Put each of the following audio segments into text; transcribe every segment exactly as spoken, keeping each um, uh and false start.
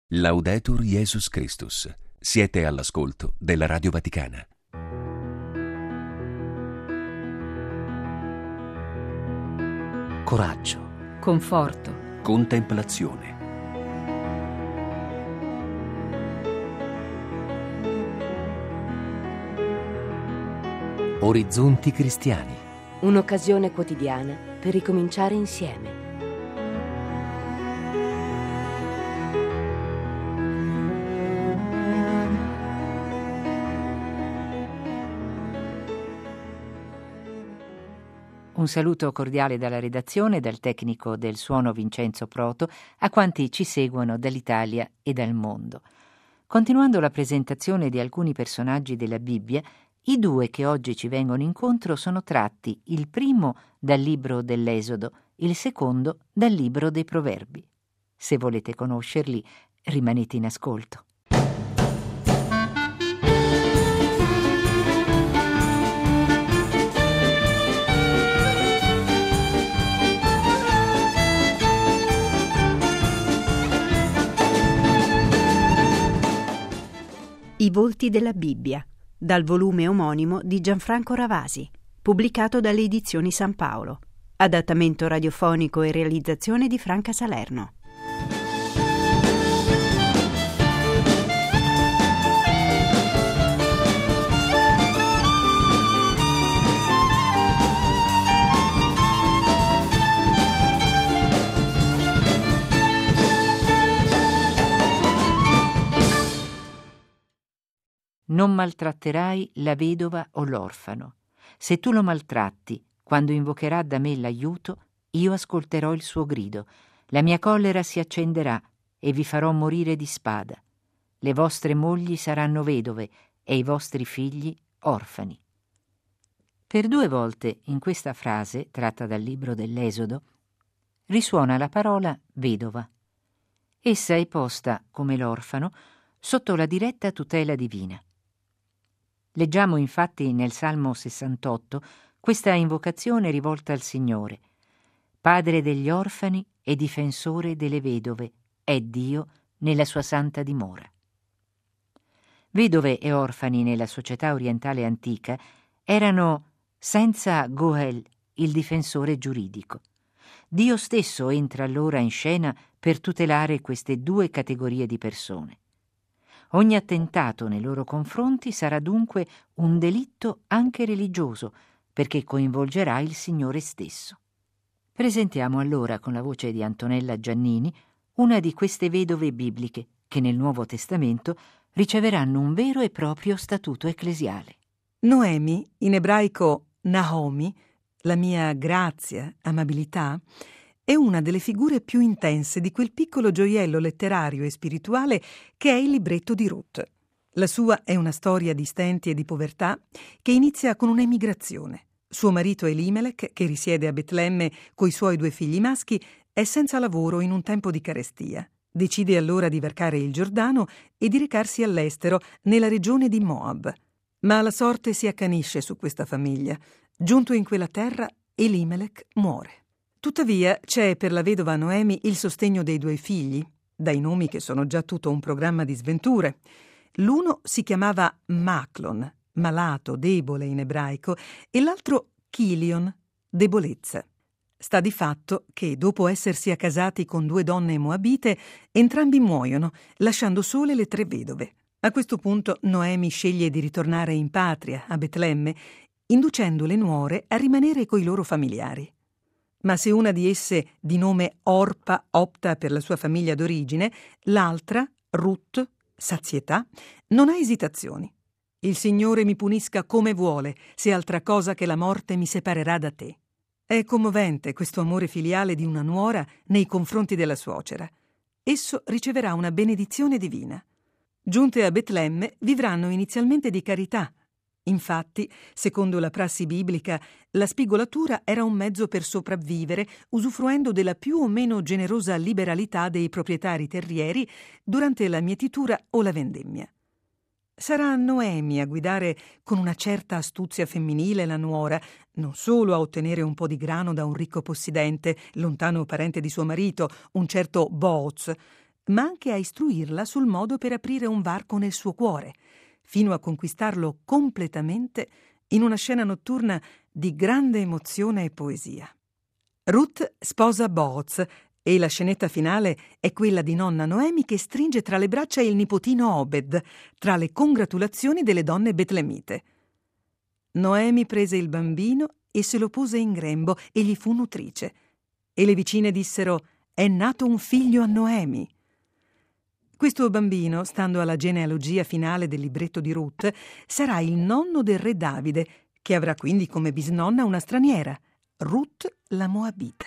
Laudetur Jesus Christus. Siete all'ascolto della Radio Vaticana. Coraggio, conforto, Contemplazione. orizzonti cristiani. Un'occasione quotidiana per ricominciare insieme. Un saluto cordiale dalla redazione, dal tecnico del suono Vincenzo Proto, a quanti ci seguono dall'Italia e dal mondo. Continuando la presentazione di alcuni personaggi della Bibbia, i due che oggi ci vengono incontro sono tratti, il primo dal libro dell'Esodo, il secondo dal libro dei Proverbi. Se volete conoscerli, rimanete in ascolto. I volti della Bibbia, dal volume omonimo di Gianfranco Ravasi, pubblicato dalle edizioni San Paolo. Adattamento radiofonico e realizzazione di Franca Salerno. Non maltratterai la vedova o l'orfano. Se tu lo maltratti, quando invocherà da me l'aiuto, io ascolterò il suo grido. La mia collera si accenderà e vi farò morire di spada. Le vostre mogli saranno vedove e i vostri figli orfani. Per due volte in questa frase, tratta dal libro dell'Esodo, risuona la parola vedova. Essa è posta, come l'orfano, sotto la diretta tutela divina. Leggiamo infatti nel Salmo sessantotto questa invocazione rivolta al Signore: Padre degli orfani e difensore delle vedove è Dio nella sua santa dimora. Vedove e orfani nella società orientale antica erano senza Goel, il difensore giuridico. Dio stesso entra allora in scena per tutelare queste due categorie di persone. Ogni attentato nei loro confronti sarà dunque un delitto anche religioso, perché coinvolgerà il Signore stesso. Presentiamo allora con la voce di Antonella Giannini una di queste vedove bibliche che nel Nuovo Testamento riceveranno un vero e proprio statuto ecclesiale. Noemi, in ebraico Naomi, la mia grazia, amabilità, è una delle figure più intense di quel piccolo gioiello letterario e spirituale che è il libretto di Ruth. La sua è una storia di stenti e di povertà che inizia con un'emigrazione. Suo marito Elimelech, che risiede a Betlemme coi suoi due figli maschi, è senza lavoro in un tempo di carestia. Decide allora di varcare il Giordano e di recarsi all'estero, nella regione di Moab. Ma la sorte si accanisce su questa famiglia. Giunto in quella terra, Elimelech muore. Tuttavia c'è per la vedova Noemi il sostegno dei due figli, dai nomi che sono già tutto un programma di sventure. L'uno si chiamava Maclon, malato, debole in ebraico, e l'altro Chilion, debolezza. Sta di fatto che, dopo essersi accasati con due donne moabite, entrambi muoiono, lasciando sole le tre vedove. A questo punto Noemi sceglie di ritornare in patria, a Betlemme, inducendo le nuore a rimanere coi loro familiari. Ma se una di esse, di nome Orpa, opta per la sua famiglia d'origine, l'altra, Ruth, sazietà, non ha esitazioni. Il Signore mi punisca come vuole, se altra cosa che la morte mi separerà da te. È commovente questo amore filiale di una nuora nei confronti della suocera. Esso riceverà una benedizione divina. Giunte a Betlemme, vivranno inizialmente di carità. Infatti, secondo la prassi biblica, la spigolatura era un mezzo per sopravvivere, usufruendo della più o meno generosa liberalità dei proprietari terrieri durante la mietitura o la vendemmia. Sarà Noemi a guidare con una certa astuzia femminile la nuora, non solo a ottenere un po' di grano da un ricco possidente, lontano parente di suo marito, un certo Booz, ma anche a istruirla sul modo per aprire un varco nel suo cuore, fino a conquistarlo completamente in una scena notturna di grande emozione e poesia. Ruth sposa Booz e la scenetta finale è quella di nonna Noemi che stringe tra le braccia il nipotino Obed, tra le congratulazioni delle donne betlemite. Noemi prese il bambino e se lo pose in grembo e gli fu nutrice. E le vicine dissero: «È nato un figlio a Noemi». Questo bambino, stando alla genealogia finale del libretto di Ruth, sarà il nonno del re Davide, che avrà quindi come bisnonna una straniera, Ruth la Moabita.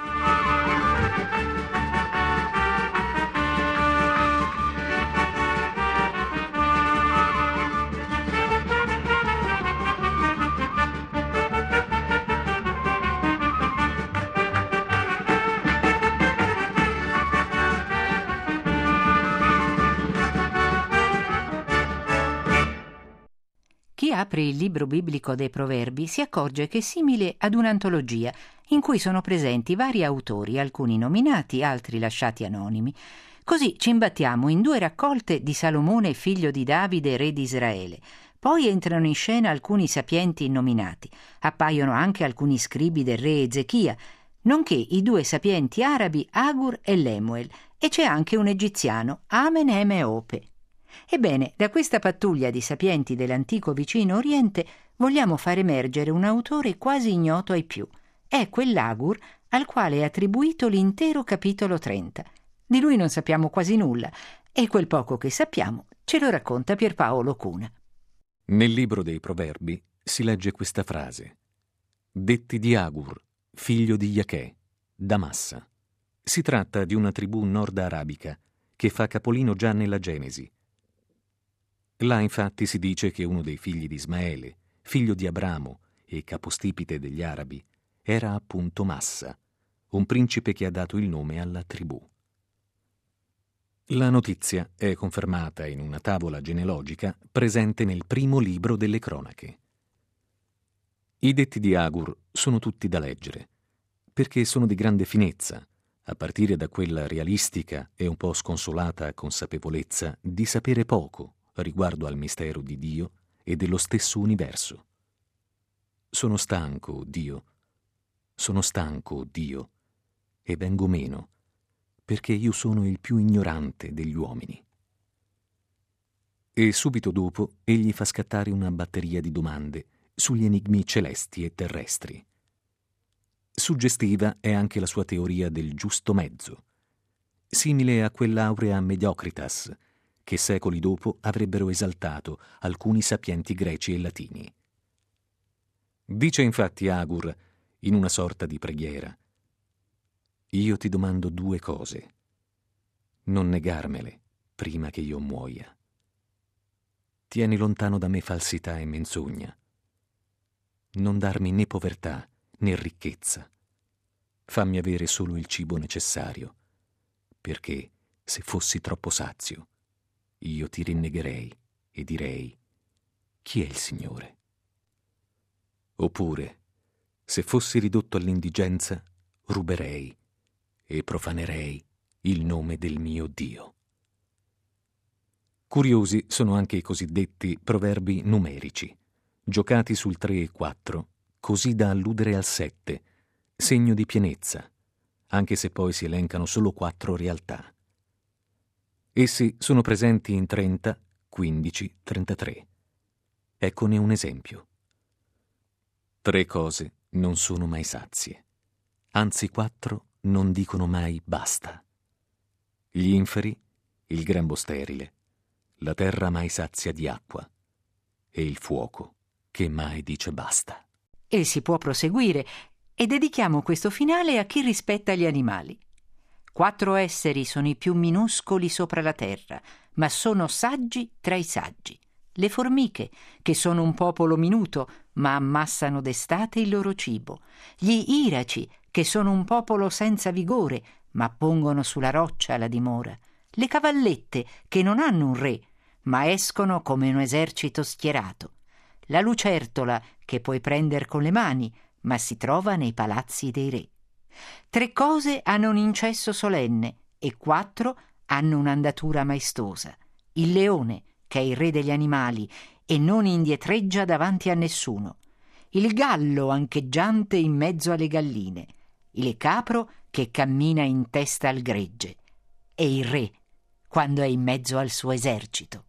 Chi apre il libro biblico dei Proverbi si accorge che è simile ad un'antologia in cui sono presenti vari autori, alcuni nominati, altri lasciati anonimi. Così ci imbattiamo in due raccolte di Salomone, figlio di Davide, re di Israele. Poi entrano in scena alcuni sapienti innominati. Appaiono anche alcuni scribi del re Ezechia, nonché i due sapienti arabi Agur e Lemuel, e c'è anche un egiziano, Amenemeope. Ebbene, da questa pattuglia di sapienti dell'antico vicino Oriente vogliamo far emergere un autore quasi ignoto ai più. È quell'Agur al quale è attribuito l'intero capitolo trenta. Di lui non sappiamo quasi nulla e quel poco che sappiamo ce lo racconta Pierpaolo Cuna. Nel libro dei Proverbi si legge questa frase: «Detti di Agur, figlio di Iachè, da Massa». Si tratta di una tribù nord-arabica che fa capolino già nella Genesi. Là infatti si dice che uno dei figli di Ismaele, figlio di Abramo e capostipite degli arabi, era appunto Massa, un principe che ha dato il nome alla tribù. La notizia è confermata in una tavola genealogica presente nel primo libro delle cronache. I detti di Agur sono tutti da leggere, perché sono di grande finezza, a partire da quella realistica e un po' sconsolata consapevolezza di sapere poco riguardo al mistero di Dio e dello stesso universo. Sono stanco, Dio, sono stanco, Dio, e vengo meno, perché io sono il più ignorante degli uomini. E subito dopo egli fa scattare una batteria di domande sugli enigmi celesti e terrestri. Suggestiva è anche la sua teoria del giusto mezzo, simile a quell'aurea mediocritas che secoli dopo avrebbero esaltato alcuni sapienti greci e latini. Dice infatti Agur, in una sorta di preghiera: «Io ti domando due cose. Non negarmele prima che io muoia. Tieni lontano da me falsità e menzogna. Non darmi né povertà né ricchezza. Fammi avere solo il cibo necessario, perché se fossi troppo sazio, io ti rinnegherei e direi: chi è il Signore? Oppure, se fossi ridotto all'indigenza, ruberei e profanerei il nome del mio Dio». Curiosi sono anche i cosiddetti proverbi numerici, giocati sul tre e quattro, così da alludere al sette, segno di pienezza, anche se poi si elencano solo quattro realtà. Essi sono presenti in trenta, quindici, trentatré. Eccone un esempio. Tre cose non sono mai sazie, anzi quattro non dicono mai basta. Gli inferi, il grembo sterile, la terra mai sazia di acqua e il fuoco che mai dice basta. E si può proseguire, e dedichiamo questo finale a chi rispetta gli animali. Quattro esseri sono i più minuscoli sopra la terra, ma sono saggi tra i saggi. Le formiche, che sono un popolo minuto, ma ammassano d'estate il loro cibo. Gli iraci, che sono un popolo senza vigore, ma pongono sulla roccia la dimora. Le cavallette, che non hanno un re, ma escono come un esercito schierato. La lucertola, che puoi prender con le mani, ma si trova nei palazzi dei re. Tre cose hanno un incesso solenne e quattro hanno un'andatura maestosa. Il leone, che è il re degli animali e non indietreggia davanti a nessuno. Il gallo ancheggiante in mezzo alle galline. Il capro che cammina in testa al gregge. E il re, quando è in mezzo al suo esercito.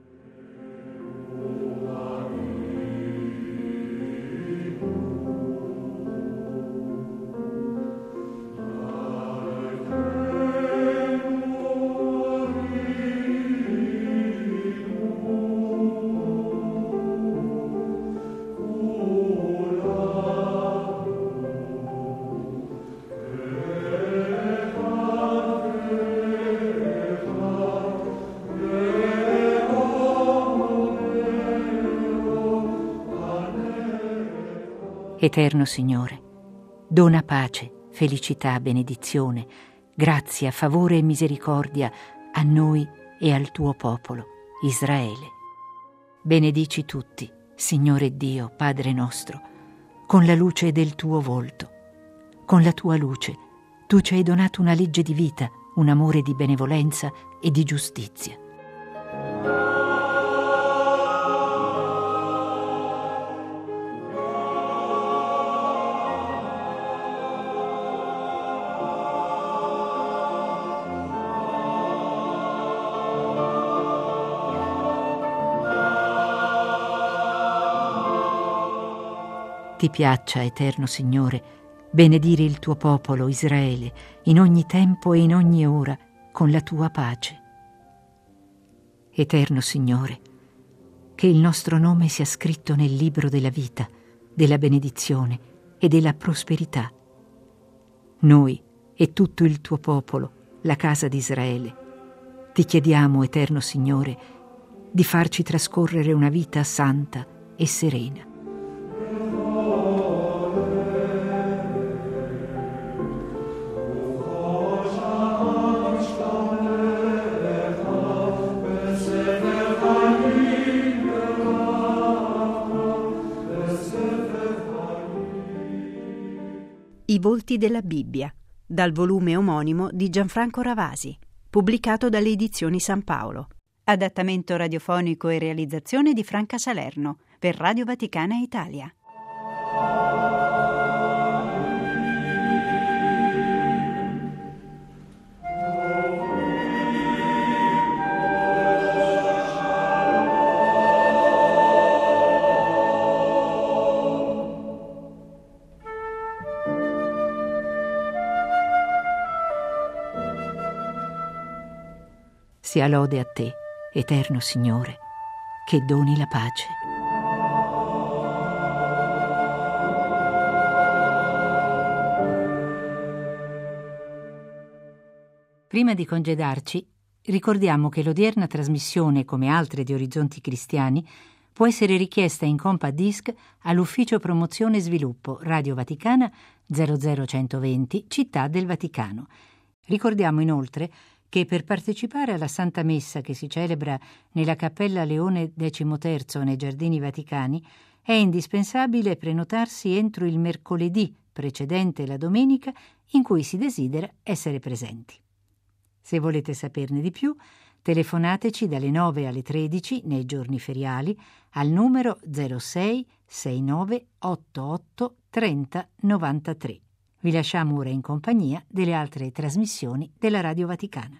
Eterno Signore, dona pace, felicità, benedizione, grazia, favore e misericordia a noi e al tuo popolo, Israele. Benedici tutti, Signore Dio, Padre nostro, con la luce del tuo volto. Con la tua luce tu ci hai donato una legge di vita, un amore di benevolenza e di giustizia. Ti piaccia, Eterno Signore, benedire il tuo popolo, Israele, in ogni tempo e in ogni ora, con la tua pace. Eterno Signore, che il nostro nome sia scritto nel libro della vita, della benedizione e della prosperità. Noi e tutto il tuo popolo, la casa di Israele, ti chiediamo, Eterno Signore, di farci trascorrere una vita santa e serena. I volti della Bibbia, dal volume omonimo di Gianfranco Ravasi, pubblicato dalle edizioni San Paolo. Adattamento radiofonico e realizzazione di Franca Salerno per Radio Vaticana Italia. Sia lode a te, Eterno Signore, che doni la pace. Prima di congedarci, ricordiamo che l'odierna trasmissione, come altre di Orizzonti Cristiani, può essere richiesta in compact disc all'Ufficio Promozione e Sviluppo, Radio Vaticana zero zero centoventi, Città del Vaticano. Ricordiamo inoltre che per partecipare alla Santa Messa che si celebra nella Cappella Leone decimoterzo nei Giardini Vaticani è indispensabile prenotarsi entro il mercoledì precedente la domenica in cui si desidera essere presenti. Se volete saperne di più, telefonateci dalle nove alle tredici nei giorni feriali al numero zero sei sessantanove ottantotto trenta novantatré. Vi lasciamo ora in compagnia delle altre trasmissioni della Radio Vaticana.